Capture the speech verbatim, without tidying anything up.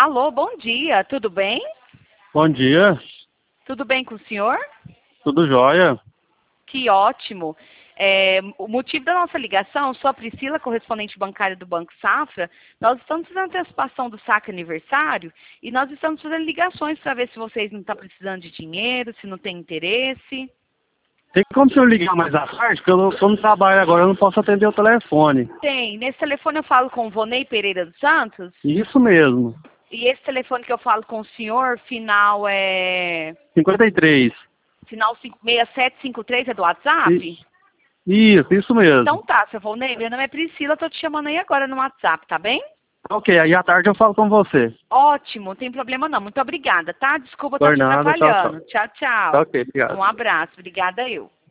Alô, bom dia, tudo bem? Bom dia, Tudo bem com o senhor? tudo jóia? Que ótimo. É, o motivo da nossa ligação, sou a Priscila, correspondente bancária do Banco Safra. Nós estamos fazendo antecipação do saque aniversário e nós estamos fazendo ligações para ver se vocês não estão precisando de dinheiro, se não tem interesse. Tem como o senhor ligar mais à tarde? Porque eu não, como trabalho agora, eu não posso atender o telefone. Tem. Nesse telefone eu falo com o Vonei Pereira dos Santos. Isso mesmo, E esse telefone que eu falo com o senhor, final é... cinquenta e três. Final cinco seis sete cinco três é do WhatsApp? I- Isso, isso mesmo. Então tá, seu Volney, meu nome é Priscila, tô te chamando aí agora no WhatsApp, tá bem? Ok, aí à tarde eu falo com você. Ótimo, não tem problema não. Muito obrigada, tá? Desculpa estar Por te nada, tchau, tchau. atrapalhando. Tchau, tchau. Tá ok, obrigado. Um abraço, obrigada eu.